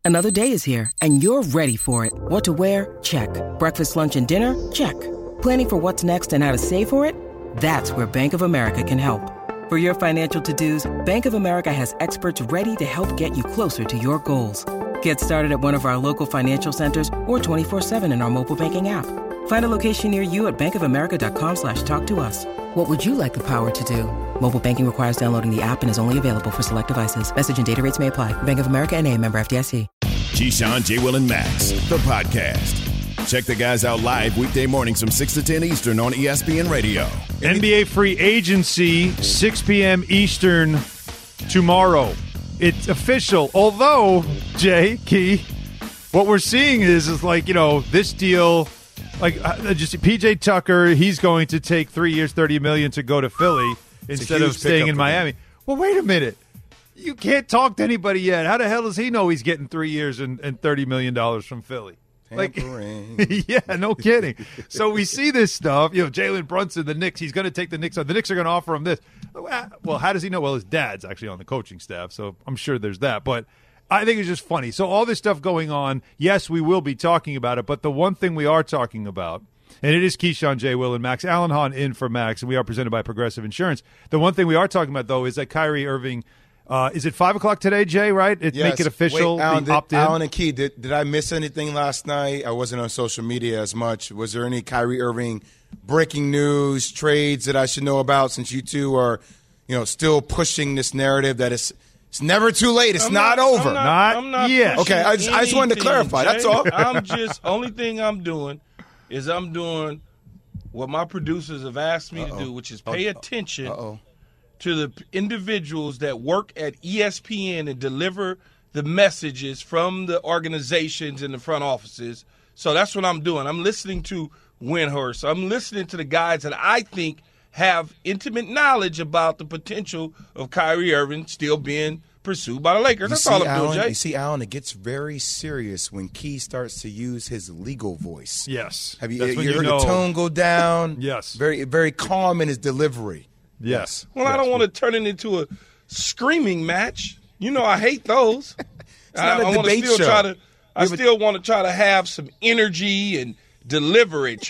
Another day is here, and you're ready for it. What to wear? Check. Breakfast, lunch, and dinner? Check. Planning for what's next and how to save for it? That's where Bank of America can help. For your financial to-dos, Bank of America has experts ready to help get you closer to your goals. Get started at one of our local financial centers or 24/7 in our mobile banking app. Find a location near you at bankofamerica.com/talktous. What would you like the power to do? Mobile banking requires downloading the app and is only available for select devices. Message and data rates may apply. Bank of America N.A., member FDIC. Keyshawn, J. Will, and Max, the podcast. Check the guys out live weekday mornings from 6 to 10 Eastern on ESPN Radio. NBA free agency, 6 p.m. Eastern tomorrow. It's official. Although, Jay, Key, what we're seeing is like, this deal, like just PJ Tucker, he's going to take 3 years, $30 million to go to Philly instead of staying in Miami. Well, wait a minute. You can't talk to anybody yet. How the hell does he know he's getting 3 years and $30 million from Philly? Yeah, no kidding. So we see this stuff. Jalen Brunson, the Knicks, he's going to take the Knicks on. The Knicks are going to offer him this. Well, how does he know? Well, his dad's actually on the coaching staff, so I'm sure there's that. But I think it's just funny. So all this stuff going on, yes, we will be talking about it, but the one thing we are talking about, and it is Keyshawn, J. Will, and Max. Alan Hahn in for Max, and we are presented by Progressive Insurance. The one thing we are talking about, though, is that Kyrie Irving – is it 5 o'clock today, Jay, right? Yes. Make it official, opt-in? Alan and Key, did I miss anything last night? I wasn't on social media as much. Was there any Kyrie Irving breaking news, trades that I should know about since you two are, still pushing this narrative that it's never too late. It's not over. I'm not yet. Okay, I just wanted to clarify. Jay. That's all. Only thing I'm doing is I'm doing what my producers have asked me to do, which is pay attention to the individuals that work at ESPN and deliver the messages from the organizations in the front offices. So that's what I'm doing. I'm listening to Windhorst. I'm listening to the guys that I think have intimate knowledge about the potential of Kyrie Irving still being pursued by the Lakers. That's all I'm doing, Jay. You see, Alan, it gets very serious when Key starts to use his legal voice. Yes. Have you heard the tone go down? Yes. Very, very calm in his delivery. Yes. Well, I don't want to turn it into a screaming match. I hate those. It's not a debate show. I still want to try to have some energy and deliver it,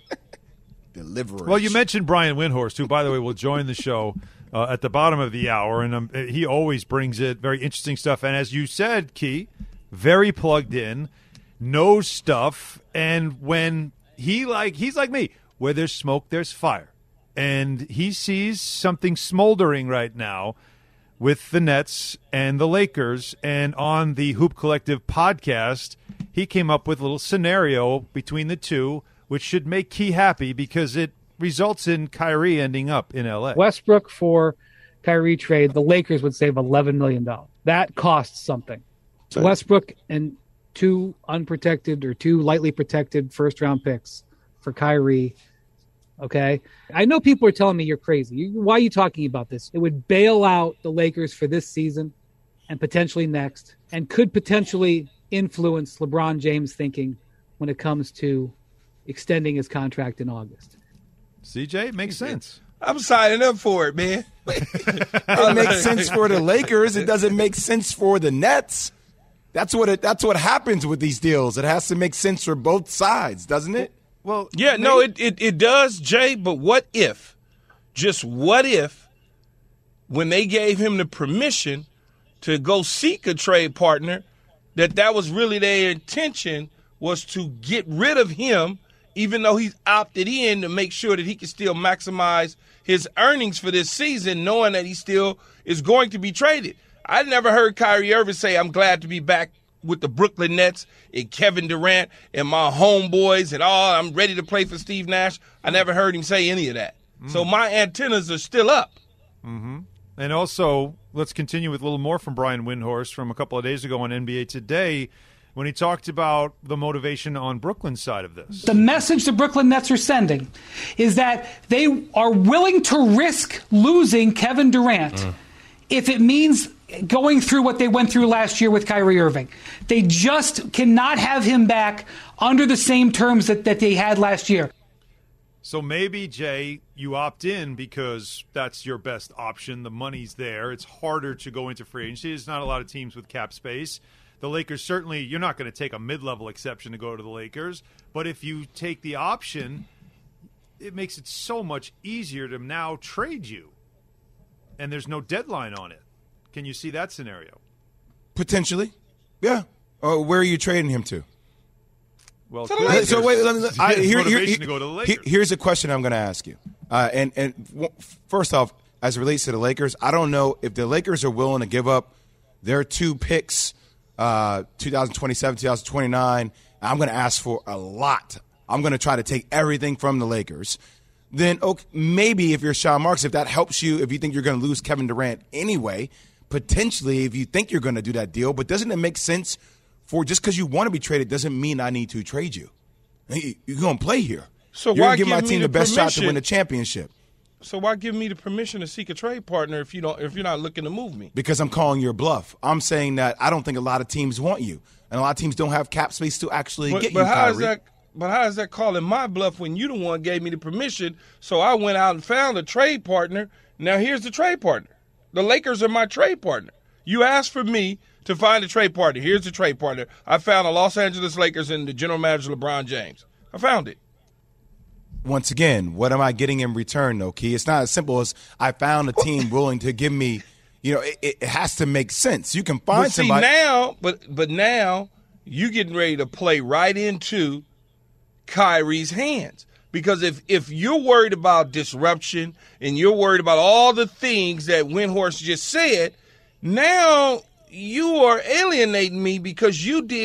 Deliver it. Well, you mentioned Brian Windhorst, who, by the way, will join the show at the bottom of the hour, and he always brings it very interesting stuff. And as you said, Key, very plugged in, knows stuff, and when he's like me, where there's smoke, there's fire. And he sees something smoldering right now with the Nets and the Lakers. And on the Hoop Collective podcast, he came up with a little scenario between the two, which should make Key happy because it results in Kyrie ending up in L.A. Westbrook for Kyrie trade, the Lakers would save $11 million. That costs something. So Westbrook and two unprotected or two lightly protected first-round picks for Kyrie. Okay, I know people are telling me you're crazy. Why are you talking about this? It would bail out the Lakers for this season and potentially next, and could potentially influence LeBron James' thinking when it comes to extending his contract in August. CJ, it makes sense. I'm signing up for it, man. It makes sense for the Lakers. It doesn't make sense for the Nets. That's what happens with these deals. It has to make sense for both sides, doesn't it? Well, yeah, no, it does, Jay, but what if, just what if, when they gave him the permission to go seek a trade partner, that was really their intention, was to get rid of him, even though he's opted in, to make sure that he can still maximize his earnings for this season, knowing that he still is going to be traded. I never heard Kyrie Irving say, I'm glad to be back with the Brooklyn Nets and Kevin Durant and my homeboys and all. I'm ready to play for Steve Nash. I never heard him say any of that. So my antennas are still up. Mm-hmm. And also, let's continue with a little more from Brian Windhorst from a couple of days ago on NBA Today when he talked about the motivation on Brooklyn's side of this. The message the Brooklyn Nets are sending is that they are willing to risk losing Kevin Durant if it means going through what they went through last year with Kyrie Irving. They just cannot have him back under the same terms that they had last year. So maybe, Jay, you opt in because that's your best option. The money's there. It's harder to go into free agency. There's not a lot of teams with cap space. the Lakers certainly, you're not going to take a mid-level exception to go to the Lakers, but if you take the option, it makes it so much easier to now trade you, and there's no deadline on it. Can you see that scenario? Potentially, yeah. Where are you trading him to? Well, so wait, motivation to go to the Lakers. Here's a question I'm going to ask you. First off, as it relates to the Lakers, I don't know if the Lakers are willing to give up their 2 picks, 2027, 2029. I'm going to ask for a lot. I'm going to try to take everything from the Lakers. Then maybe if you're Sean Marks, if that helps you, if you think you're going to lose Kevin Durant anyway, potentially if you think you're going to do that deal, but doesn't it make sense for just because you want to be traded doesn't mean I need to trade you. You're going to play here. So you're why going to give my team the best shot to permission? win a championship. So why give me the permission to seek a trade partner if you're not looking to move me? Because I'm calling your bluff. I'm saying that I don't think a lot of teams want you, and a lot of teams don't have cap space to actually get you, Kyrie. But how is that calling my bluff when you the one gave me the permission? So I went out and found a trade partner. Now here's the trade partner. The Lakers are my trade partner. You asked for me to find a trade partner. Here's the trade partner. I found the Los Angeles Lakers and the general manager LeBron James. I found it. Once again, what am I getting in return, though, Key? It's not as simple as I found a team willing to give me. It has to make sense. You can find somebody now, but now you getting ready to play right into Kyrie's hands. Because if you're worried about disruption and you're worried about all the things that Windhorst just said, now you are alienating me because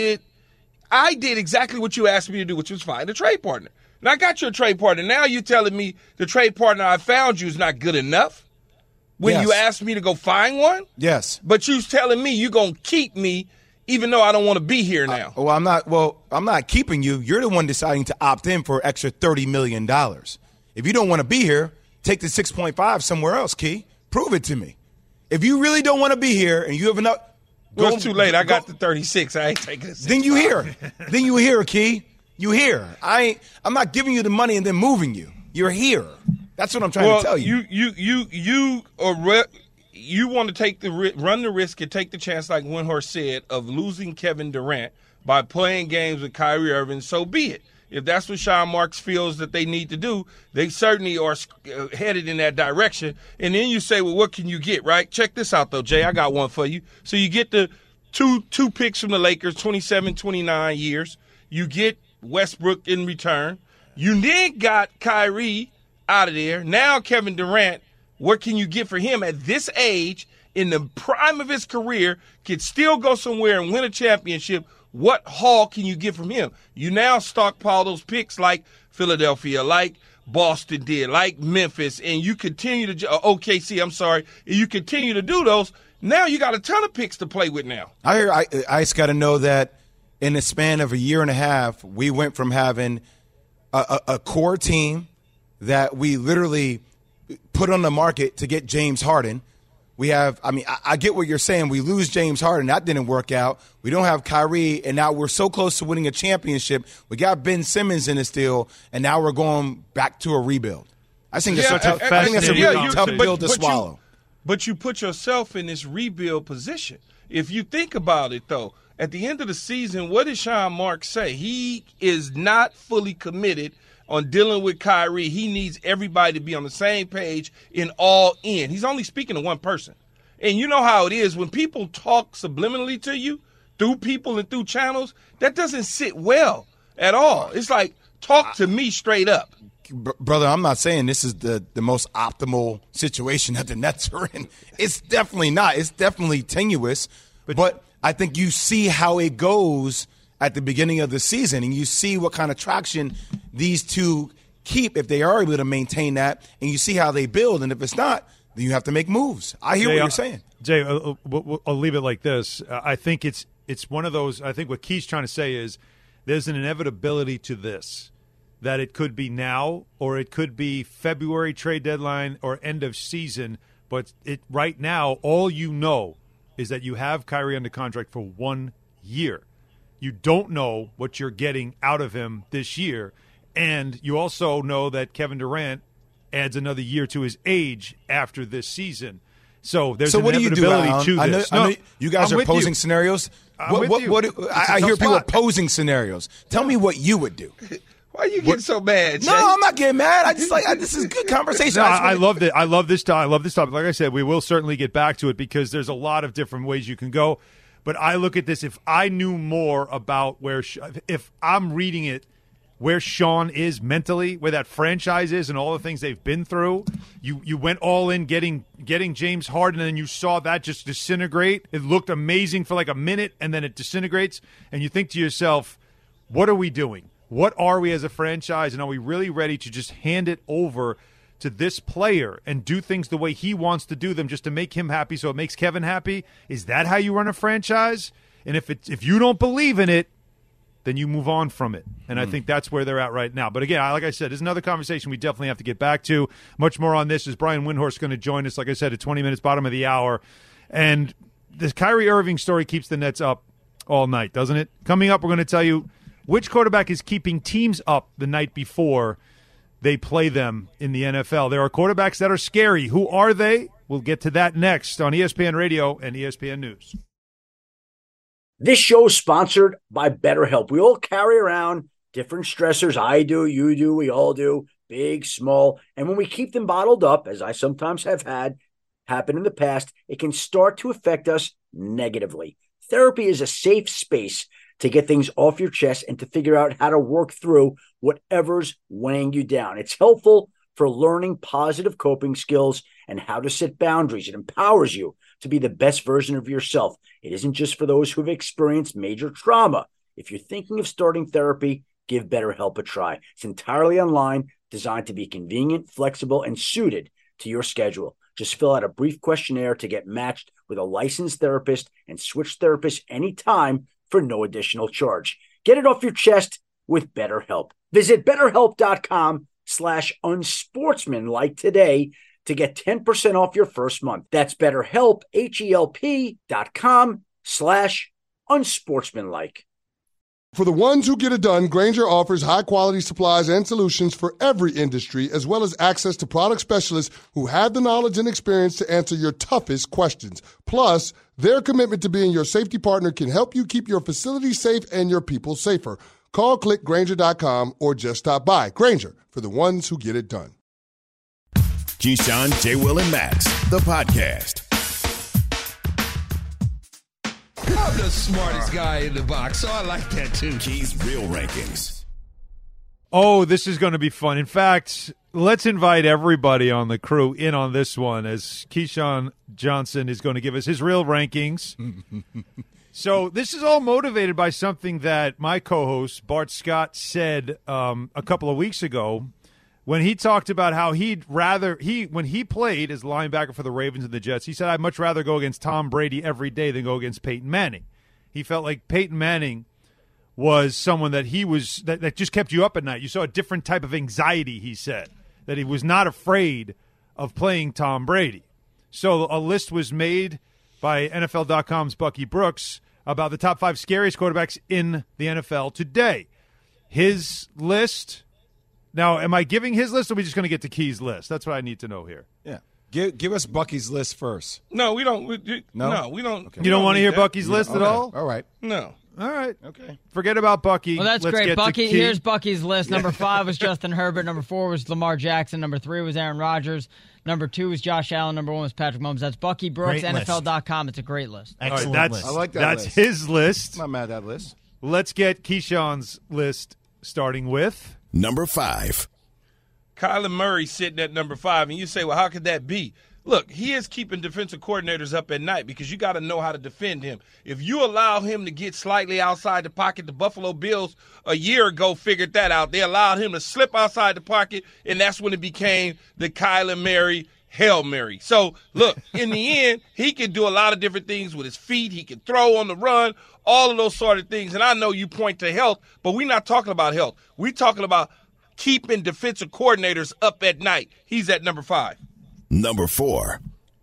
I did exactly what you asked me to do, which was find a trade partner. And I got your trade partner. Now you're telling me the trade partner I found you is not good enough when you asked me to go find one? Yes. But you're telling me you're going to keep me even though I don't want to be here now. I'm not keeping you. You're the one deciding to opt in for an extra $30 million. If you don't want to be here, take the 6.5 somewhere else, Key. Prove it to me. If you really don't want to be here and you have enough. Well, it's too late. I got the 36. I ain't taking it. Then you hear. Then you hear, Key. You hear. I'm not giving you the money and then moving you. You're here. That's what I'm trying to tell you. You want to run the risk and take the chance, like Windhorst said, of losing Kevin Durant by playing games with Kyrie Irving. So be it. If that's what Sean Marks feels that they need to do, they certainly are headed in that direction. And then you say, well, what can you get, right? Check this out, though, Jay. I got one for you. So you get the two picks from the Lakers, 27, 29 years. You get Westbrook in return. You then got Kyrie out of there. Now Kevin Durant, what can you get for him at this age, in the prime of his career, could still go somewhere and win a championship? What haul can you get from him? You now stockpile those picks like Philadelphia, like Boston did, like Memphis, and you continue to OKC. I'm sorry, and you continue to do those. Now you got a ton of picks to play with. Now I just got to know that in the span of a year and a half, we went from having a core team that we literally put on the market to get James Harden. We have, I get what you're saying. We lose James Harden. That didn't work out. We don't have Kyrie, and now we're so close to winning a championship. We got Ben Simmons in this deal, and now we're going back to a rebuild. I think that's a really tough pill to swallow. But you put yourself in this rebuild position. If you think about it, though, at the end of the season, what did Sean Marks say? He is not fully committed on dealing with Kyrie. He needs everybody to be on the same page in all in. He's only speaking to one person. And you know how it is when people talk subliminally to you through people and through channels, that doesn't sit well at all. It's like, talk to me straight up. Brother, I'm not saying this is the most optimal situation that the Nets are in. It's definitely not. It's definitely tenuous. But I think you see how it goes at the beginning of the season, and you see what kind of traction these two keep if they are able to maintain that, and you see how they build. And if it's not, then you have to make moves. I hear what you're saying. Jay, I'll leave it like this. I think it's one of those – I think what Key's trying to say is there's an inevitability to this, that it could be now or it could be February trade deadline or end of season. But right now, all you know is that you have Kyrie under contract for 1 year. You don't know what you're getting out of him this year. And you also know that Kevin Durant adds another year to his age after this season. So there's what do you do, inevitability Alan? to I this. know you guys I'm are with posing you. scenarios. I'm with you. It's I a hear tough people spot. posing scenarios. Tell me what you would do. Why you getting so mad, Jay? No, I'm not getting mad. I just this is good conversation. No, I love it. I love this topic. Like I said, we will certainly get back to it because there's a lot of different ways you can go. But I look at this. If I knew more about if I'm reading it, where Sean is mentally, where that franchise is, and all the things they've been through, you went all in getting James Harden, and then you saw that just disintegrate. It looked amazing for like a minute, and then it disintegrates, and you think to yourself, what are we doing? What are we as a franchise, and are we really ready to just hand it over to this player and do things the way he wants to do them just to make him happy so it makes Kevin happy? Is that how you run a franchise? And if you don't believe in it, then you move on from it. And I think that's where they're at right now. But again, like I said, there's another conversation we definitely have to get back to. Much more on this is Brian Windhorst going to join us, like I said, at 20 minutes, bottom of the hour. And this Kyrie Irving story keeps the Nets up all night, doesn't it? Coming up, we're going to tell you which quarterback is keeping teams up the night before they play them in the NFL. There are quarterbacks that are scary. Who are they? We'll get to that next on ESPN Radio and ESPN News. This show is sponsored by BetterHelp. We all carry around different stressors. I do, you do, we all do, big, small. And when we keep them bottled up, as I sometimes have had happen in the past, it can start to affect us negatively. Therapy is a safe space to get things off your chest and to figure out how to work through whatever's weighing you down. It's helpful for learning positive coping skills and how to set boundaries. It empowers you to be the best version of yourself. It isn't just for those who've experienced major trauma. If you're thinking of starting therapy, give BetterHelp a try. It's entirely online, designed to be convenient, flexible, and suited to your schedule. Just fill out a brief questionnaire to get matched with a licensed therapist and switch therapists anytime for no additional charge. Get it off your chest with BetterHelp. Visit BetterHelp.com/unsportsmanlike today to get 10% off your first month. That's BetterHelp, HELP.com/unsportsmanlike. For the ones who get it done, Grainger offers high-quality supplies and solutions for every industry, as well as access to product specialists who have the knowledge and experience to answer your toughest questions. Plus, their commitment to being your safety partner can help you keep your facility safe and your people safer. Call, click Grainger.com, or just stop by. Grainger, for the ones who get it done. Keyshawn, J. Will, and Max, the podcast. I'm the smartest guy in the box, so I like that too. Key's Real Rankings. Oh, this is going to be fun. In fact, let's invite everybody on the crew in on this one as Keyshawn Johnson is going to give us his real rankings. So this is all motivated by something that my co-host Bart Scott said a couple of weeks ago when he talked about how when he played as linebacker for the Ravens and the Jets, he said, I'd much rather go against Tom Brady every day than go against Peyton Manning. He felt like Peyton Manning was someone that that just kept you up at night. You saw a different type of anxiety, he said, that he was not afraid of playing Tom Brady. So a list was made by NFL.com's Bucky Brooks about the top 5 scariest quarterbacks in the NFL today. His list. Now, am I giving his list, or are we just going to get to Key's list? That's what I need to know here. Yeah. Give us Bucky's list first. No, we don't. No, we don't. Okay. You don't want to hear Bucky's list at all? All right. No. All right. Okay. Forget about Bucky. Well, that's Let's great. get to Bucky, Key. here's Bucky's list. Number 5 was Justin Herbert. Number 4 was Lamar Jackson. Number 3 was Aaron Rodgers. Number 2 was Josh Allen. Number 1 was Patrick Mahomes. That's Bucky Brooks, NFL.com. It's a great list. Excellent list. I like that That's list. his list. I'm not mad at that list. Let's get Keyshawn's list, starting with Number 5. Kyler Murray sitting at number 5, and you say, well, how could that be? Look, he is keeping defensive coordinators up at night because you got to know how to defend him. If you allow him to get slightly outside the pocket, the Buffalo Bills a year ago figured that out. They allowed him to slip outside the pocket, and that's when it became the Kyler Murray Hail Mary. So, look, in the end, he can do a lot of different things with his feet. He can throw on the run, all of those sort of things. And I know you point to health, but we're not talking about health. We're talking about keeping defensive coordinators up at night. He's at number 5. Number 4.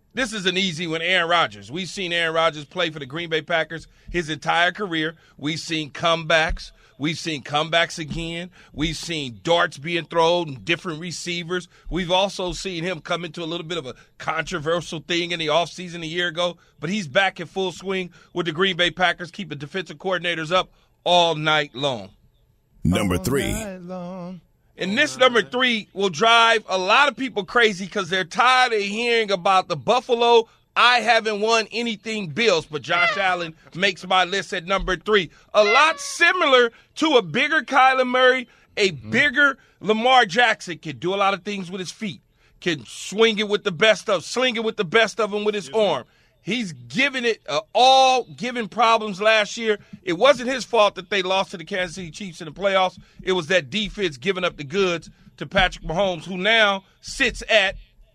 This is an easy one, Aaron Rodgers. We've seen Aaron Rodgers play for the Green Bay Packers his entire career. We've seen comebacks. We've seen comebacks again. We've seen darts being thrown and different receivers. We've also seen him come into a little bit of a controversial thing in the offseason a year ago, but he's back in full swing with the Green Bay Packers, keeping defensive coordinators up all night long. Number 3. And this number 3 will drive a lot of people crazy because they're tired of hearing about the Buffalo I haven't won anything Bills, but Josh Allen makes my list at number 3. A lot similar to a bigger Kyler Murray, a bigger Lamar Jackson. Can do a lot of things with his feet. Can swing it with the best of, sling it with the best of him with his arm. He's given it all, given problems last year. It wasn't his fault that they lost to the Kansas City Chiefs in the playoffs. It was that defense giving up the goods to Patrick Mahomes, who now sits at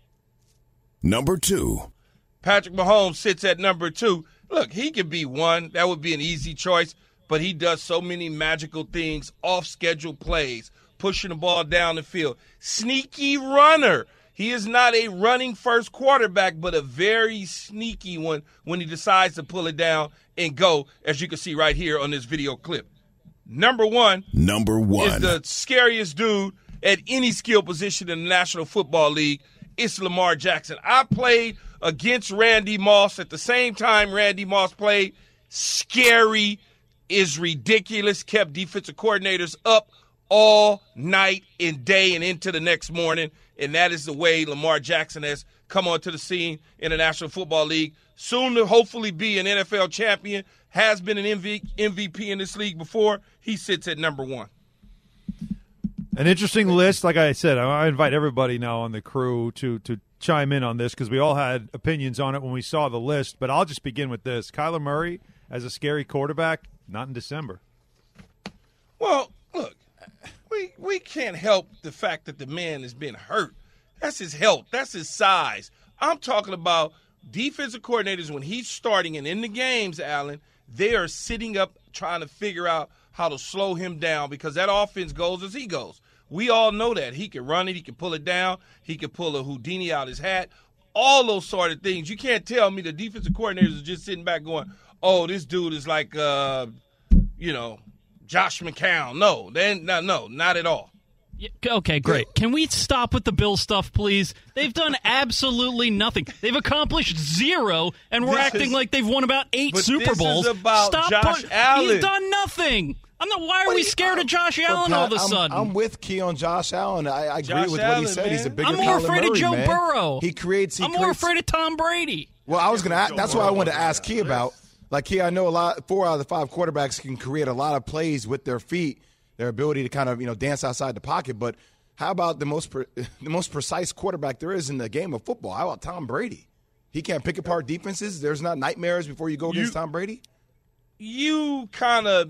number 2. Patrick Mahomes sits at number 2. Look, he could be 1. That would be an easy choice, but he does so many magical things, off-schedule plays, pushing the ball down the field. Sneaky runner. He is not a running first quarterback, but a very sneaky one when he decides to pull it down and go, as you can see right here on this video clip. Number 1 is the scariest dude at any skill position in the National Football League. It's Lamar Jackson. I played against Randy Moss at the same time Randy Moss played. Scary is ridiculous. Kept defensive coordinators up all night and day and into the next morning. And that is the way Lamar Jackson has come onto the scene in the National Football League. Soon to hopefully be an NFL champion. Has been an MVP in this league before. He sits at number 1. An interesting list. Like I said, I invite everybody now on the crew to chime in on this because we all had opinions on it when we saw the list. But I'll just begin with this. Kyler Murray as a scary quarterback, not in December. Well, look, we can't help the fact that the man has been hurt. That's his health. That's his size. I'm talking about defensive coordinators when he's starting and in the games, Allen, they are sitting up trying to figure out how to slow him down because that offense goes as he goes. We all know that. He can run it. He can pull it down. He can pull a Houdini out his hat. All those sort of things. You can't tell me the defensive coordinators are just sitting back going, oh, this dude is like, Josh McCown. No, not at all. Yeah, okay, great. Can we stop with the Bill stuff, please? They've done absolutely nothing. They've accomplished 0, and we're acting like they've won about 8 Super Bowls. This is about Josh Allen. He's done nothing. Why are we scared of Josh Allen all of a sudden? I'm with Key on Josh Allen. I agree with what he said. Man. He's a bigger I'm more afraid Kyler Murray, of Joe man. Burrow. I'm more afraid of Tom Brady. Well, I was going to. That's what I wanted to ask Key about. Like Key, I know 4 out of the 5 quarterbacks can create a lot of plays with their feet, their ability to kind of dance outside the pocket. But how about the most precise quarterback there is in the game of football? How about Tom Brady? He can't pick apart defenses. There's not nightmares before you go against Tom Brady. You kind of.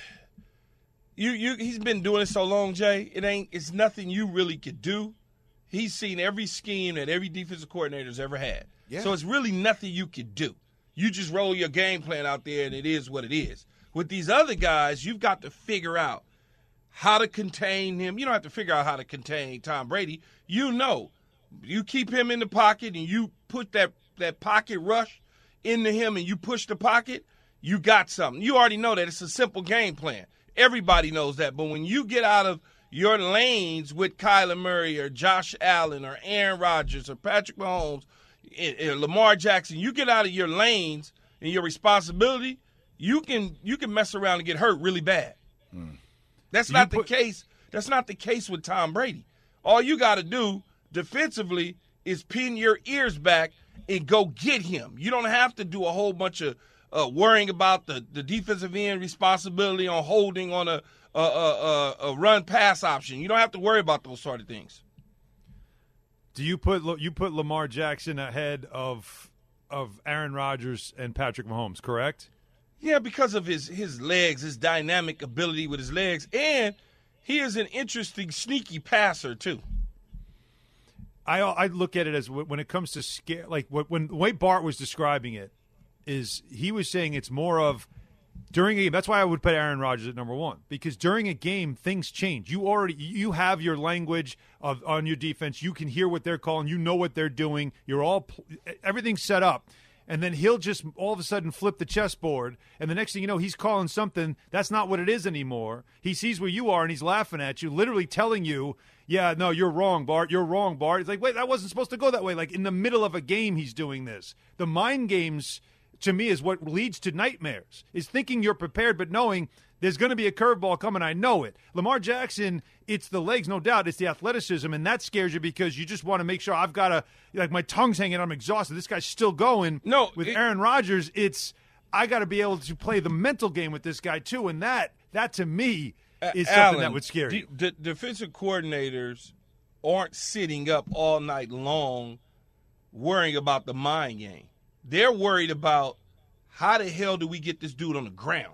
He's been doing it so long, Jay. It's nothing you really could do. He's seen every scheme that every defensive coordinator's ever had. Yeah. So it's really nothing you could do. You just roll your game plan out there, and it is what it is. With these other guys, you've got to figure out how to contain him. You don't have to figure out how to contain Tom Brady. You keep him in the pocket, and you put that pocket rush into him, and you push the pocket, you got something. You already know that. It's a simple game plan. Everybody knows that. But when you get out of your lanes with Kyler Murray or Josh Allen or Aaron Rodgers or Patrick Mahomes, Lamar Jackson, you get out of your lanes and your responsibility, you can mess around and get hurt really bad. That's not the case. That's not the case with Tom Brady. All you got to do defensively is pin your ears back and go get him. You don't have to do a whole bunch of worrying about the defensive end responsibility on holding on a run pass option. You don't have to worry about those sort of things. Do you put Lamar Jackson ahead of Aaron Rodgers and Patrick Mahomes, correct? Yeah, because of his legs, his dynamic ability with his legs, and he is an interesting, sneaky passer too. I look at it as when it comes to scare, like when the way Bart was describing it, is he was saying it's more of during a game, that's why I would put Aaron Rodgers at number one, because during a game, things change. You have your language on your defense. You can hear what they're calling. You know what they're doing. Everything's set up. And then he'll just all of a sudden flip the chessboard, and the next thing you know, he's calling something that's not what it is anymore. He sees where you are, and he's laughing at you, literally telling you, yeah, no, you're wrong, Bart. You're wrong, Bart. It's like, wait, that wasn't supposed to go that way. Like, in the middle of a game, he's doing this. The mind games, to me, is what leads to nightmares, is thinking you're prepared but knowing there's going to be a curveball coming. I know it. Lamar Jackson, it's the legs, no doubt. It's the athleticism, and that scares you because you just want to make sure I've got to, like, my tongue's hanging, I'm exhausted. This guy's still going. No, with Aaron Rodgers, I got to be able to play the mental game with this guy too, and that to me is something that would scare you. The defensive coordinators aren't sitting up all night long worrying about the mind game. They're worried about how the hell do we get this dude on the ground.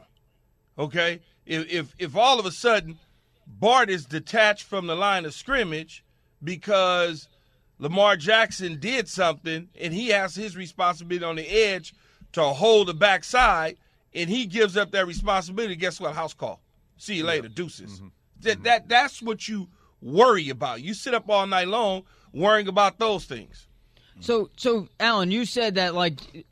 Okay, if all of a sudden Bart is detached from the line of scrimmage because Lamar Jackson did something and he has his responsibility on the edge to hold the backside, and he gives up that responsibility, guess what? House call. See you later, deuces. Mm-hmm. That's what you worry about. You sit up all night long worrying about those things. So, Alan, you said that, like,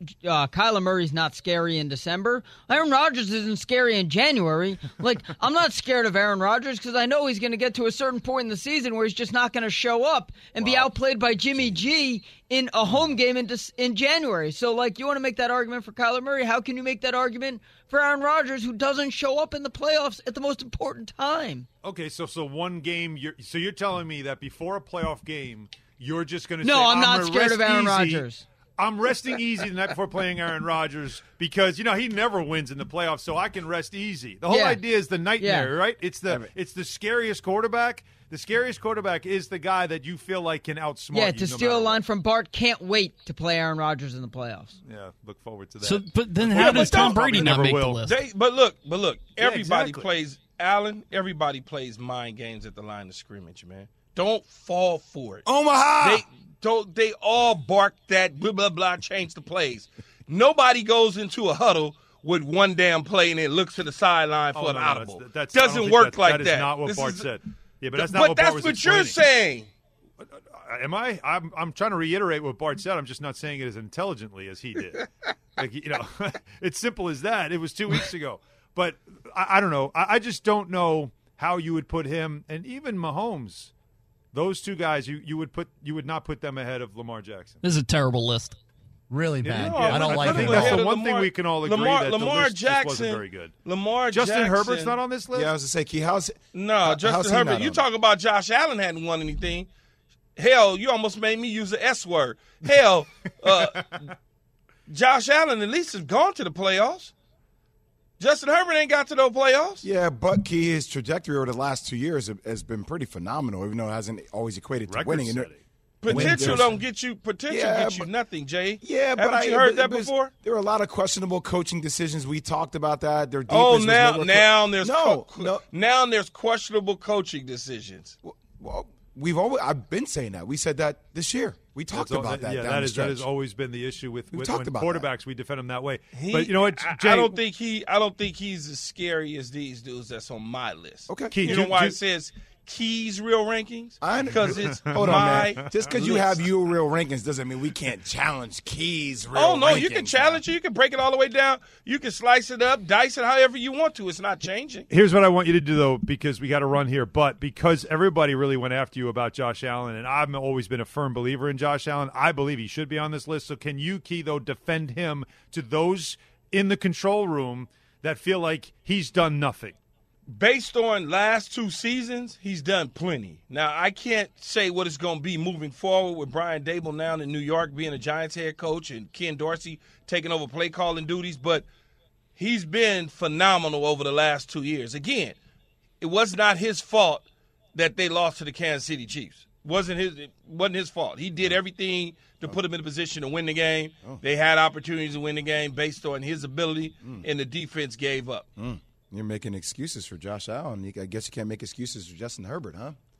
Kyler Murray's not scary in December. Aaron Rodgers isn't scary in January. Like, I'm not scared of Aaron Rodgers because I know he's going to get to a certain point in the season where he's just not going to show up and be outplayed by Jimmy G in a home game in January. So, like, you want to make that argument for Kyler Murray. How can you make that argument for Aaron Rodgers, who doesn't show up in the playoffs at the most important time? Okay, so one game, you're telling me that before a playoff game, you're just going to say, no, I'm not scared of Aaron Rodgers. I'm resting easy the night before playing Aaron Rodgers because, he never wins in the playoffs, so I can rest easy. The whole idea is the nightmare, right? It's the scariest quarterback. The scariest quarterback is the guy that you feel like can outsmart you. Yeah, to steal a line from Bart, can't wait to play Aaron Rodgers in the playoffs. Yeah, look forward to that. So, but then how does Tom Brady not make the list? But look, everybody plays, Allen, everybody plays mind games at the line of scrimmage, man. Don't fall for it. Omaha! They all bark that blah, blah, blah, change the plays. Nobody goes into a huddle with one damn play and then looks to the sideline for an audible. That doesn't work like that. That is not what Bart said. Yeah, but that's not what Bart was explaining. You're saying. Am I? I'm trying to reiterate what Bart said. I'm just not saying it as intelligently as he did. It's simple as that. It was 2 weeks ago. But I don't know. I just don't know how you would put him and even Mahomes. Those two guys, you would not put them ahead of Lamar Jackson. This is a terrible list. Really bad. Yeah, I don't like it. I think that's the one thing we can all agree that the list just wasn't very good. Justin Herbert's not on this list? Yeah, I was going to say, Key, how's Justin Herbert. You talk about Josh Allen hadn't won anything. Hell, you almost made me use the S word. Hell, Josh Allen at least has gone to the playoffs. Justin Herbert ain't got to no playoffs. Yeah, but Key, his trajectory over the last 2 years has been pretty phenomenal, even though it hasn't always equated to winning. Potential don't get you. Potential gets you nothing, Jay. Yeah, but haven't you heard that before? There were a lot of questionable coaching decisions. We talked about that. Their now there's questionable coaching decisions. Well, I've been saying that. We said that this year. We talked about that. Yeah, that has always been the issue with when quarterbacks. That. We defend them that way. But you know what, Jay? I don't think he's as scary as these dudes that's on my list. Okay, Key, you know why it says Key's real rankings? Because it's hold on, man. Just because you have your real rankings doesn't mean we can't challenge Key's real rankings. Oh, no, you can challenge it. You can break it all the way down. You can slice it up, dice it however you want to. It's not changing. Here's what I want you to do, though, because we got to run here. But because everybody really went after you about Josh Allen, and I've always been a firm believer in Josh Allen, I believe he should be on this list. So can you, Key, though, defend him to those in the control room that feel like he's done nothing? Based on last 2 seasons, he's done plenty. Now, I can't say what it's going to be moving forward with Brian Daboll now in New York being a Giants head coach and Ken Dorsey taking over play calling duties, but he's been phenomenal over the last 2 years. Again, it was not his fault that they lost to the Kansas City Chiefs. It wasn't his fault. He did everything to put them in a position to win the game. They had opportunities to win the game based on his ability, and the defense gave up. You're making excuses for Josh Allen. I guess you can't make excuses for Justin Herbert, huh?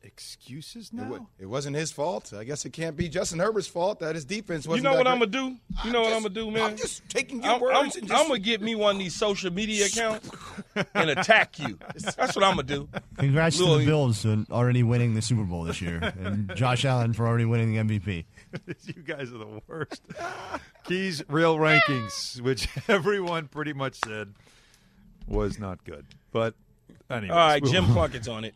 excuses now? It wasn't his fault. I guess it can't be Justin Herbert's fault that his defense wasn't. You know what I'm going to do? You know what I'm going to do, man? I'm just taking your words. I'm going to get me one of these social media accounts and attack you. That's what I'm going to do. Congrats to the Bills on already winning the Super Bowl this year, and Josh Allen for already winning the MVP. You guys are the worst. Key's real rankings, which everyone pretty much said was not good. But anyways. All right, Jim Plunkett's on it.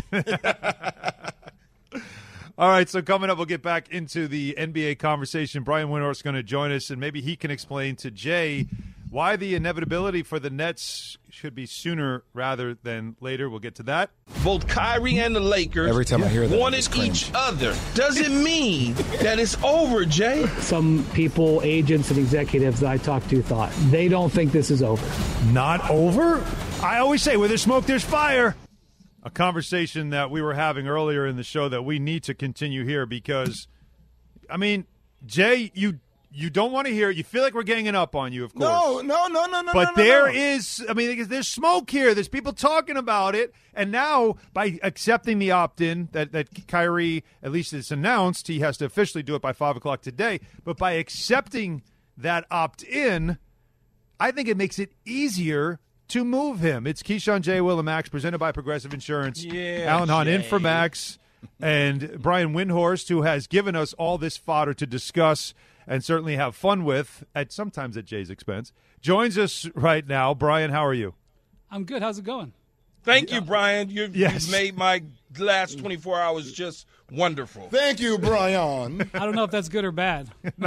All right, so coming up, we'll get back into the NBA conversation. Brian Windhorst is going to join us, and maybe he can explain to Jay why the inevitability for the Nets should be sooner rather than later. We'll get to that. Both Kyrie and the Lakers Every time I hear that, wanted each other. Doesn't mean that it's over, Jay. Some people, agents and executives that I talked to thought they don't think this is over. Not over? I always say, where there's smoke, there's fire. A conversation that we were having earlier in the show that we need to continue here because, I mean, Jay, you don't want to hear it. You feel like we're ganging up on you, of course. No. But there is, I mean, there's smoke here. There's people talking about it. And now, by accepting the opt-in that Kyrie, at least it's announced, he has to officially do it by 5 o'clock today. But by accepting that opt-in, I think it makes it easier to move him. It's Keyshawn, J. Will, and Max, presented by Progressive Insurance. Yeah, Alan Hahn Jay. in for Max. And Brian Windhorst, who has given us all this fodder to discuss and certainly have fun with, sometimes at Jay's expense, joins us right now. Brian, how are you? I'm good. How's it going? Thank you, Brian. You've made my last 24 hours just wonderful. Thank you, Brian. I don't know if that's good or bad.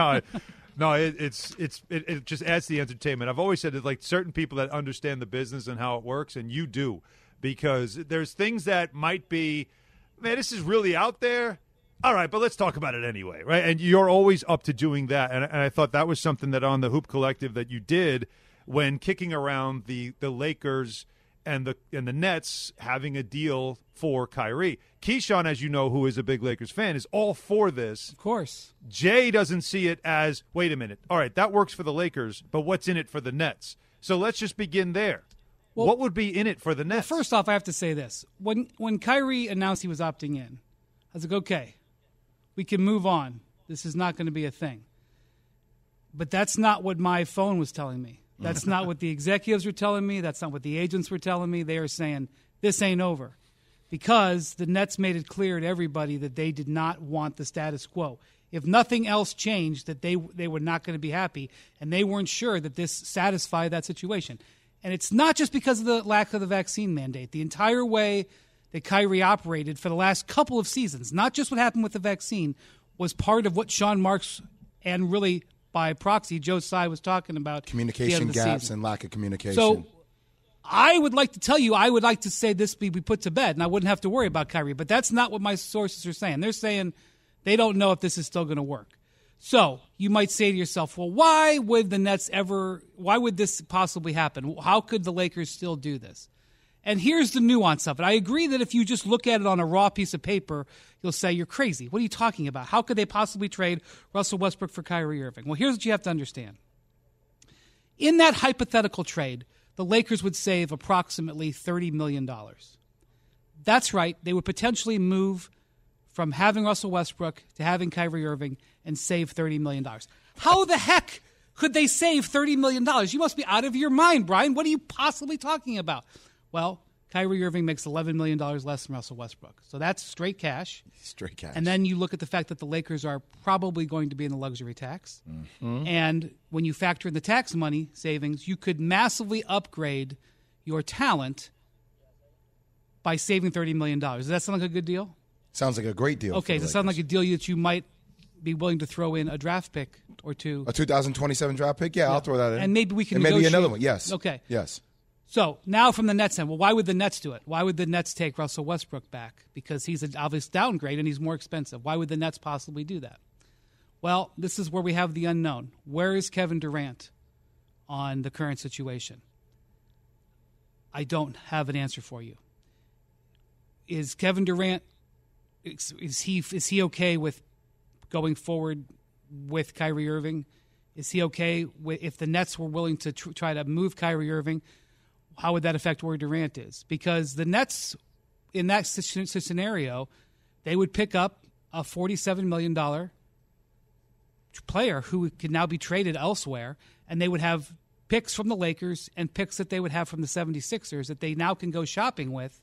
No, it just adds to the entertainment. I've always said that, like, certain people that understand the business and how it works, and you do, because there's things that might be, man, this is really out there. All right, but let's talk about it anyway, right? And you're always up to doing that, and I thought that was something that on the Hoop Collective that you did when kicking around the Lakers and the Nets having a deal for Kyrie. Keyshawn, as you know, who is a big Lakers fan, is all for this. Of course. Jay doesn't see it as, wait a minute, all right, that works for the Lakers, but what's in it for the Nets? So let's just begin there. Well, what would be in it for the Nets? Well, first off, I have to say this. When Kyrie announced he was opting in, I was like, okay, we can move on. This is not going to be a thing. But that's not what my phone was telling me. That's not what the executives were telling me. That's not what the agents were telling me. They are saying, this ain't over. Because the Nets made it clear to everybody that they did not want the status quo. If nothing else changed, that they were not going to be happy, and they weren't sure that this satisfied that situation. And it's not just because of the lack of the vaccine mandate. The entire way that Kyrie operated for the last couple of seasons, not just what happened with the vaccine, was part of what Sean Marks and really by proxy Joe Tsai was talking about. Communication gaps and lack of communication. So I would like to tell you, I would like to say this be put to bed, and I wouldn't have to worry about Kyrie. But that's not what my sources are saying. They're saying they don't know if this is still going to work. So you might say to yourself, well, why would this possibly happen? How could the Lakers still do this? And here's the nuance of it. I agree that if you just look at it on a raw piece of paper, you'll say, you're crazy. What are you talking about? How could they possibly trade Russell Westbrook for Kyrie Irving? Well, here's what you have to understand. In that hypothetical trade, the Lakers would save approximately $30 million. That's right. They would potentially move from having Russell Westbrook to having Kyrie Irving and save $30 million. How the heck could they save $30 million? You must be out of your mind, Brian. What are you possibly talking about? Well, Kyrie Irving makes $11 million less than Russell Westbrook. So that's straight cash. Straight cash. And then you look at the fact that the Lakers are probably going to be in the luxury tax. Mm-hmm. And when you factor in the tax money savings, you could massively upgrade your talent by saving $30 million. Does that sound like a good deal? Sounds like a great deal. Okay, does it sound like a deal that you might be willing to throw in a draft pick or two? A 2027 draft pick? Yeah, I'll throw that in. And maybe we can negotiate. Maybe another one, yes. Okay. Yes. So now from the Nets end, well, why would the Nets do it? Why would the Nets take Russell Westbrook back? Because he's an obvious downgrade and he's more expensive. Why would the Nets possibly do that? Well, this is where we have the unknown. Where is Kevin Durant on the current situation? I don't have an answer for you. Is Kevin Durant, is he okay with going forward with Kyrie Irving? Is he okay with, if the Nets were willing to try to move Kyrie Irving? How would that affect where Durant is? Because the Nets, in that scenario, they would pick up a $47 million player who could now be traded elsewhere, and they would have picks from the Lakers and picks that they would have from the 76ers that they now can go shopping with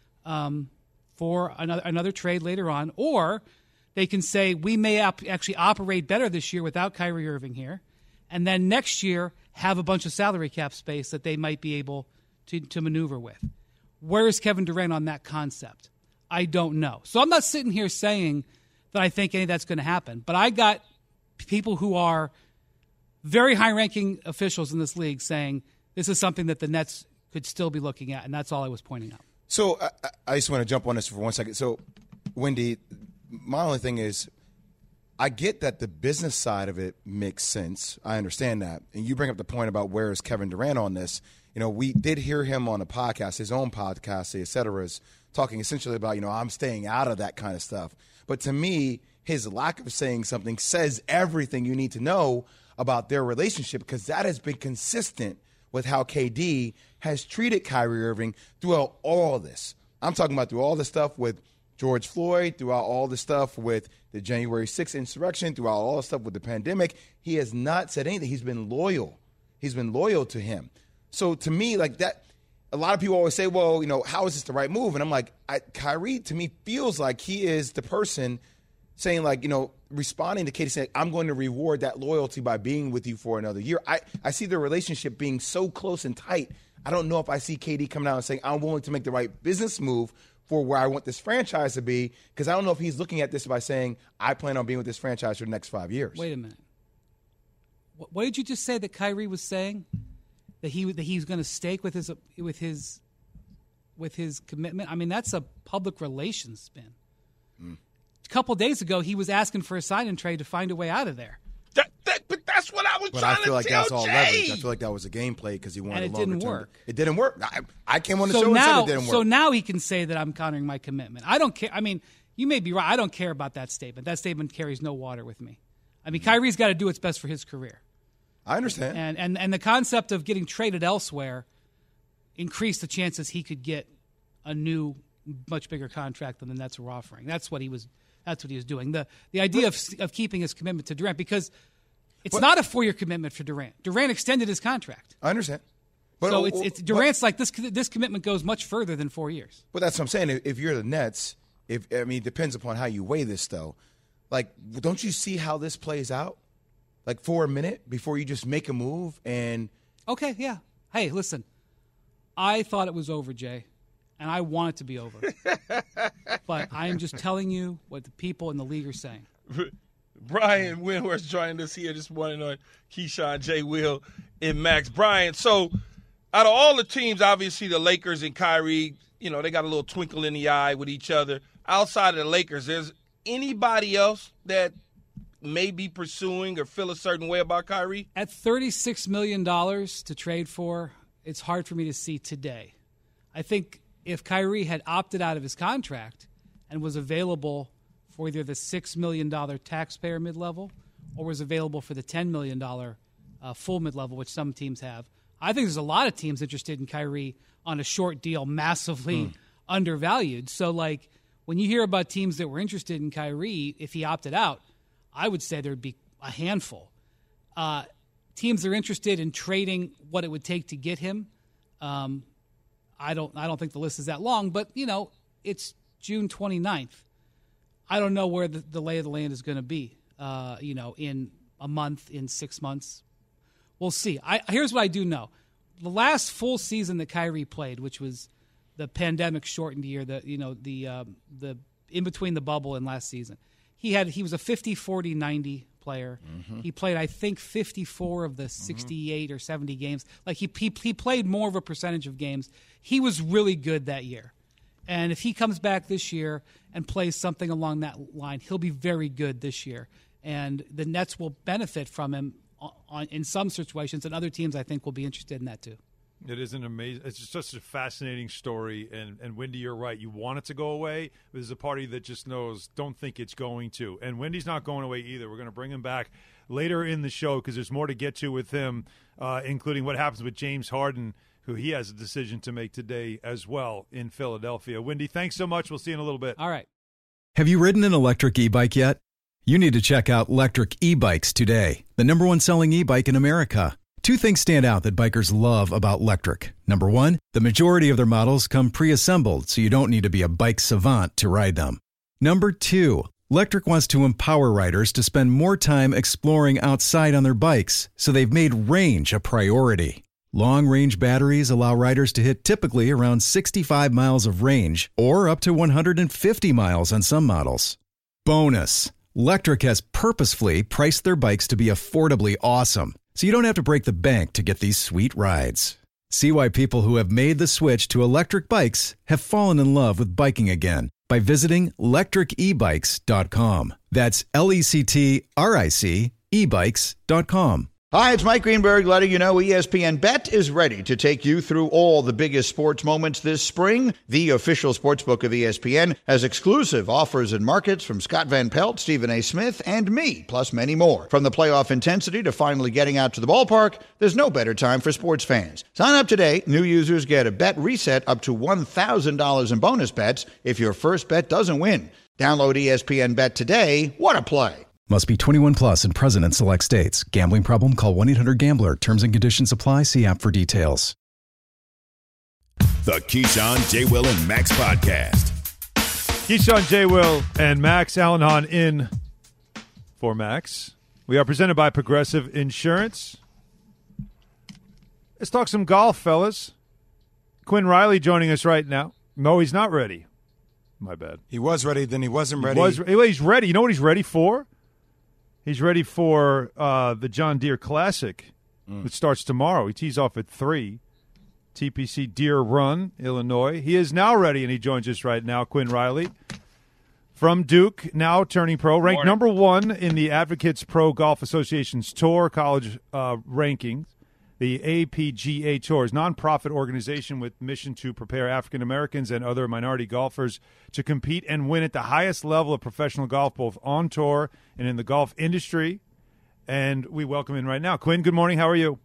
for another trade later on. Or they can say, we may actually operate better this year without Kyrie Irving here, and then next year have a bunch of salary cap space that they might be able to maneuver with. Where is Kevin Durant on that concept? I don't know. So I'm not sitting here saying that I think any of that's going to happen, but I got people who are very high-ranking officials in this league saying this is something that the Nets could still be looking at, and that's all I was pointing out. So I just want to jump on this for 1 second. So, Wendy, my only thing is I get that the business side of it makes sense. I understand that. And you bring up the point about where is Kevin Durant on this. You know, we did hear him on a podcast, his own podcast, et cetera, is talking essentially about, you know, I'm staying out of that kind of stuff. But to me, his lack of saying something says everything you need to know about their relationship, because that has been consistent with how KD has treated Kyrie Irving throughout all this. I'm talking about through all the stuff with George Floyd, throughout all the stuff with the January 6th insurrection, throughout all the stuff with the pandemic. He has not said anything. He's been loyal. He's been loyal to him. So to me, like that, a lot of people always say, well, you know, how is this the right move? And I'm like, Kyrie, to me, feels like he is the person saying, like, you know, responding to KD saying, I'm going to reward that loyalty by being with you for another year. I see the relationship being so close and tight. I don't know if I see KD coming out and saying, I'm willing to make the right business move for where I want this franchise to be, because I don't know if he's looking at this by saying, I plan on being with this franchise for the next 5 years. Wait a minute. What did you just say that Kyrie was saying? That he's going to stake with his commitment? I mean, that's a public relations spin. A couple days ago, he was asking for a sign and trade to find a way out of there. But that's what I was But trying I to feel like tell that's all Jay. leverage. I feel like that was a game play because he wanted And it a longer didn't term. work. It didn't work. I came on the So show now, and said it didn't work. So now he can say that I'm countering my commitment. I don't care. I mean, you may be right. I don't care about that statement. That statement carries no water with me. I mean, Kyrie's got to do what's best for his career. I understand. And the concept of getting traded elsewhere increased the chances he could get a new, much bigger contract than the Nets were offering. That's what he was doing. The idea of keeping his commitment to Durant, because it's not a 4-year commitment for Durant. Durant extended his contract. I understand. But, So it's Durant's like this commitment goes much further than 4 years. But that's what I'm saying. If you're the Nets, it depends upon how you weigh this, though. Like, don't you see how this plays out? Like, for a minute before you just make a move and Okay, yeah. Hey, listen, I thought it was over, Jay, and I want it to be over. But I am just telling you what the people in the league are saying. Brian Windhorst joining us here this morning on Keyshawn, J. Will, and Max. Brian, so out of all the teams, obviously the Lakers and Kyrie, you know, they got a little twinkle in the eye with each other. Outside of the Lakers, there's anybody else that may be pursuing or feel a certain way about Kyrie? At $36 million to trade for, it's hard for me to see today. I think if Kyrie had opted out of his contract and was available for either the $6 million taxpayer mid-level or was available for the $10 million full mid-level, which some teams have, I think there's a lot of teams interested in Kyrie on a short deal, massively undervalued. So, like, when you hear about teams that were interested in Kyrie, if he opted out, I would say there'd be a handful. Teams are interested in trading what it would take to get him. I don't think the list is that long, but, you know, it's June 29th. I don't know where the lay of the land is going to be, you know, in a month, in 6 months. We'll see. Here's what I do know. The last full season that Kyrie played, which was the pandemic shortened year, the in between the bubble and last season, he was a 50-40-90 player. Mm-hmm. He played, I think, 54 of the 68 or 70 games. Like he played more of a percentage of games. He was really good that year. And if he comes back this year and plays something along that line, he'll be very good this year. And the Nets will benefit from him in some situations, and other teams I think will be interested in that too. It is an amazing. It's just such a fascinating story. And Wendy, you're right. You want it to go away. But there's a party that just knows, don't think it's going to. And Wendy's not going away either. We're going to bring him back later in the show because there's more to get to with him, including what happens with James Harden, who he has a decision to make today as well in Philadelphia. Wendy, thanks so much. We'll see you in a little bit. All right. Have you ridden an electric e-bike yet? You need to check out Lectric E-Bikes today, the #1 selling e-bike in America. Two things stand out that bikers love about Lectric. Number one, the majority of their models come pre-assembled, so you don't need to be a bike savant to ride them. Number two, Lectric wants to empower riders to spend more time exploring outside on their bikes, so they've made range a priority. Long-range batteries allow riders to hit typically around 65 miles of range, or up to 150 miles on some models. Bonus, Lectric has purposefully priced their bikes to be affordably awesome, so you don't have to break the bank to get these sweet rides. See why people who have made the switch to electric bikes have fallen in love with biking again by visiting lectricebikes.com. That's LECTRIC ebikes.com. Hi, it's Mike Greenberg letting you know ESPN Bet is ready to take you through all the biggest sports moments this spring. The official sportsbook of ESPN has exclusive offers and markets from Scott Van Pelt, Stephen A. Smith, and me, plus many more. From the playoff intensity to finally getting out to the ballpark, there's no better time for sports fans. Sign up today. New users get a bet reset up to $1,000 in bonus bets if your first bet doesn't win. Download ESPN Bet today. What a play. Must be 21 plus and present in select states. Gambling problem? Call 1-800-GAMBLER. Terms and conditions apply. See app for details. The Keyshawn, J. Will, and Max podcast. Keyshawn, J. Will, and Max. Alan Hahn in for Max. We are presented by Progressive Insurance. Let's talk some golf, fellas. Quinn Riley joining us right now. No, he's not ready. My bad. He was ready, then he wasn't ready. He's ready. You know what he's ready for? He's ready for the John Deere Classic, which starts tomorrow. He tees off at 3. TPC Deer Run, Illinois. He is now ready, and he joins us right now. Quinn Riley from Duke, now turning pro, ranked number 1 in the Advocates Pro Golf Association's Tour College rankings. The APGA Tour is a nonprofit organization with mission to prepare African Americans and other minority golfers to compete and win at the highest level of professional golf, both on tour and in the golf industry. And we welcome in right now. Quinn, good morning. How are you?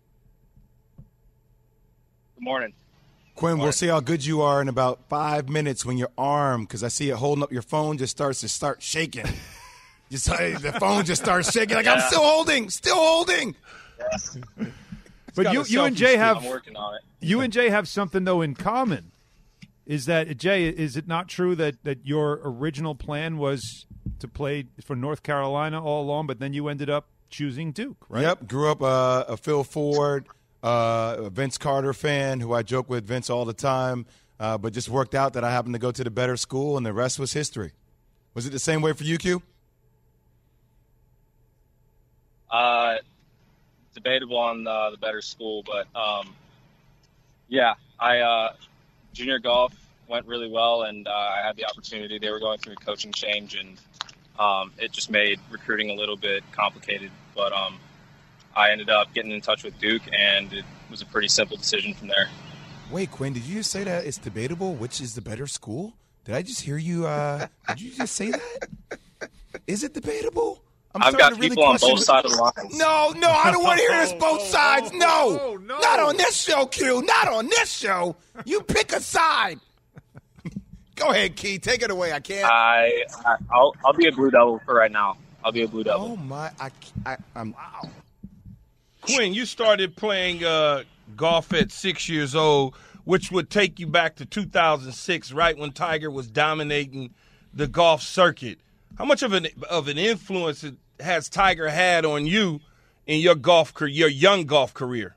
Good morning. Quinn, we'll see how good you are in about 5 minutes when your arm, because I see it holding up your phone, just starts shaking. The phone just starts shaking. Like, yeah. I'm still holding. Yeah. But you and Jay have I'm working on it. You and Jay have something though in common. Is that, Jay? Is it not true that your original plan was to play for North Carolina all along, but then you ended up choosing Duke, right? Yep. Grew up a Phil Ford, a Vince Carter fan, who I joke with Vince all the time. But just worked out that I happened to go to the better school, and the rest was history. Was it the same way for you, Q? Debatable on the better school, but yeah, I junior golf went really well, and I had the opportunity. They were going through a coaching change, and it just made recruiting a little bit complicated. But I ended up getting in touch with Duke, and it was a pretty simple decision from there. Wait, Quinn, did you just say that it's debatable which is the better school? Did I just hear you? Did you just say that? Is it debatable? I've got people on both sides of the line. No, I don't want to hear this both sides. No, not on this show, Q. Not on this show. You pick a side. Go ahead, Key. Take it away. I can't. I'll be a Blue Devil for right now. I'll be a Blue Devil. Oh my! I'm wow. Quinn, you started playing golf at 6 years old, which would take you back to 2006, right when Tiger was dominating the golf circuit. How much of an influence has Tiger had on you in your young golf career?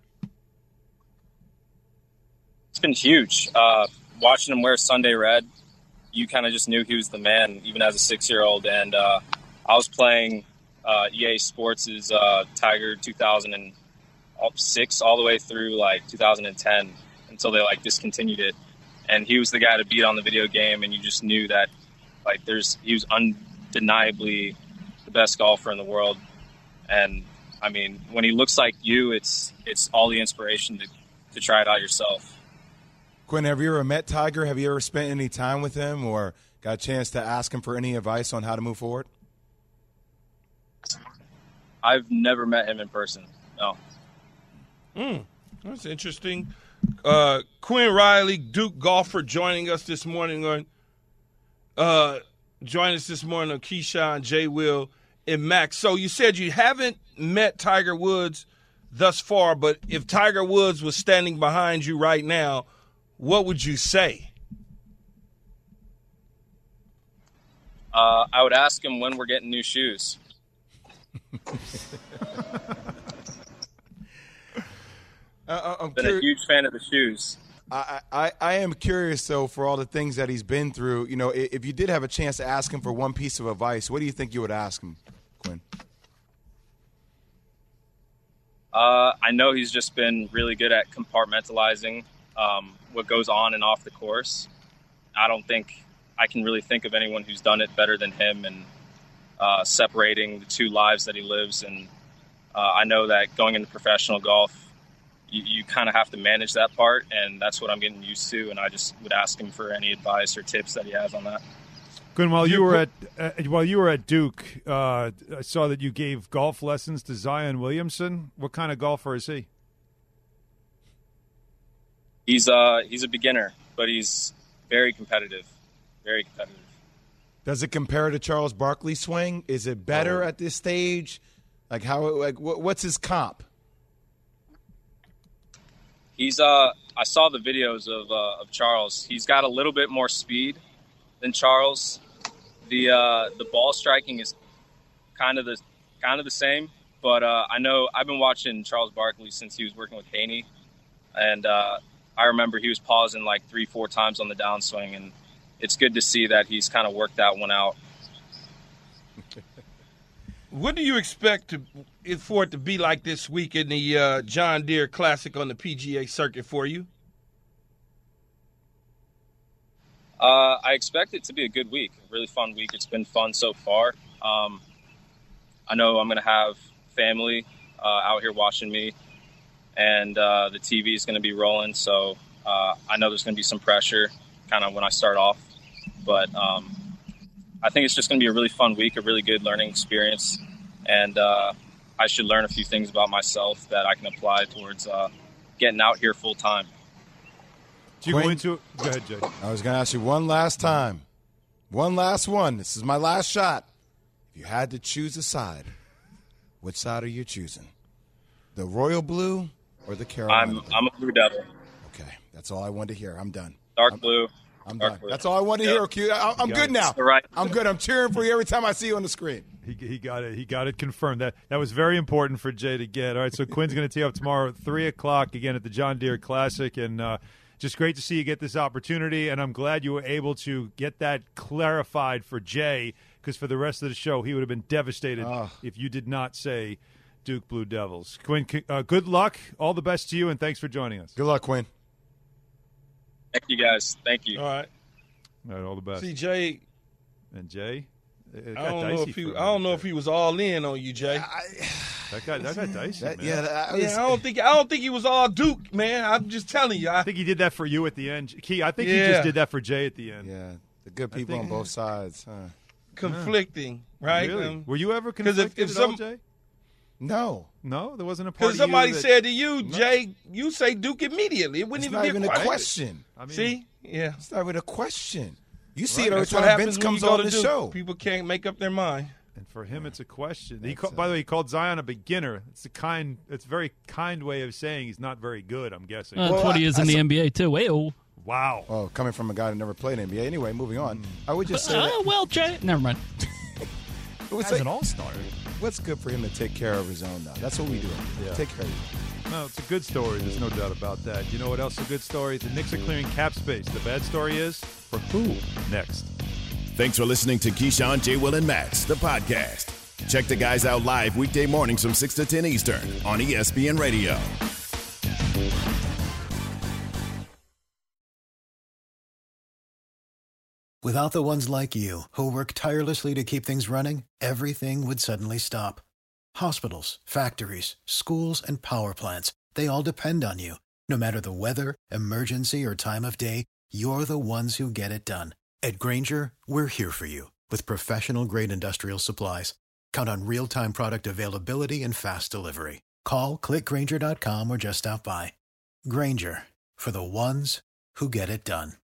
It's been huge. Watching him wear Sunday red, you kind of just knew he was the man, even as a 6-year-old. And I was playing EA Sports' Tiger 2006 all the way through like 2010 until they discontinued it. And he was the guy to beat on the video game, and you just knew that he was undeniably the best golfer in the world. And I mean, when he looks like you, it's all the inspiration to try it out yourself. Quinn, have you ever met Tiger? Have you ever spent any time with him or got a chance to ask him for any advice on how to move forward? I've never met him in person. No. That's interesting. Quinn Riley, Duke golfer, joining us this morning. Join us this morning on Keyshawn, J. Will, and Max. So you said you haven't met Tiger Woods thus far, but if Tiger Woods was standing behind you right now, what would you say? I would ask him when we're getting new shoes. I'm been a huge fan of the shoes. I am curious, though, for all the things that he's been through. You know, if you did have a chance to ask him for one piece of advice, what do you think you would ask him, Quinn? I know he's just been really good at compartmentalizing what goes on and off the course. I don't think I can really think of anyone who's done it better than him, and separating the two lives that he lives. And I know that going into professional golf, you kind of have to manage that part, and that's what I'm getting used to. And I just would ask him for any advice or tips that he has on that. Quinn, while you were at Duke, I saw that you gave golf lessons to Zion Williamson. What kind of golfer is he? He's a beginner, but he's very competitive. Very competitive. Does it compare to Charles Barkley's swing? Is it better at this stage? Like what's his comp? He's I saw the videos of Charles. He's got a little bit more speed than Charles. The ball striking is kind of the same, but I know I've been watching Charles Barkley since he was working with Haney, and I remember he was pausing like 3-4 times on the downswing, and it's good to see that he's kind of worked that one out. What do you expect for it to be like this week in the John Deere Classic on the PGA circuit for you? I expect it to be a good week, a really fun week. It's been fun so far. I know I'm going to have family out here watching me, and the TV is going to be rolling, so I know there's going to be some pressure kind of when I start off. But I think it's just going to be a really fun week, a really good learning experience, and I should learn a few things about myself that I can apply towards getting out here full time. Go ahead, Jay. I was going to ask you one last time. One last one. This is my last shot. If you had to choose a side, which side are you choosing? The royal blue or the Carolina? I'm a Blue Devil. Okay, that's all I wanted to hear. I'm done. Dark blue. I'm done. That's all I wanted to hear. Q. I'm good now. I'm good. I'm cheering for you every time I see you on the screen. He got it. He got it confirmed. That was very important for Jay to get. All right, so Quinn's going to tee up tomorrow at 3 o'clock again at the John Deere Classic, and just great to see you get this opportunity, and I'm glad you were able to get that clarified for Jay, because for the rest of the show, he would have been devastated if you did not say Duke Blue Devils. Quinn, good luck. All the best to you, and thanks for joining us. Good luck, Quinn. Thank you, guys. Thank you. All right. All right, all the best. See, Jay. And Jay? I don't know if he was all in on you, Jay. That got dicey, man. I don't think he was all Duke, man. I'm just telling you. I think he did that for you at the end. Key, I think he just did that for Jay at the end. Yeah, the good people on both sides. Conflicting, right? Really? Were you ever conflicted at all, Jay? No, there wasn't a part. Because somebody said to you, Jay, you say Duke immediately. It wouldn't it's even not be even a question. I mean, see, yeah, it's not even a question. You see it every time Vince comes on the show. People can't make up their mind. And for him, it's a question. By the way, he called Zion a beginner. It's a very kind way of saying he's not very good, I'm guessing. That's what he is in the NBA, too. Hey-oh. Wow. Oh, coming from a guy who never played NBA. Anyway, moving on. I would just say well, Jay, never mind. He's an all-star. What's good for him to take care of his own, though? That's what we do. Yeah. Take care of you. No, it's a good story. There's no doubt about that. You know what else is a good story? The Knicks are clearing cap space. The bad story is for who? Next. Thanks for listening to Keyshawn, J. Will, and Max, the podcast. Check the guys out live weekday mornings from 6 to 10 Eastern on ESPN Radio. Without the ones like you, who work tirelessly to keep things running, everything would suddenly stop. Hospitals, factories, schools, and power plants, they all depend on you. No matter the weather, emergency, or time of day, you're the ones who get it done. At Grainger, we're here for you with professional-grade industrial supplies. Count on real-time product availability and fast delivery. Call, click Grainger.com, or just stop by. Grainger, for the ones who get it done.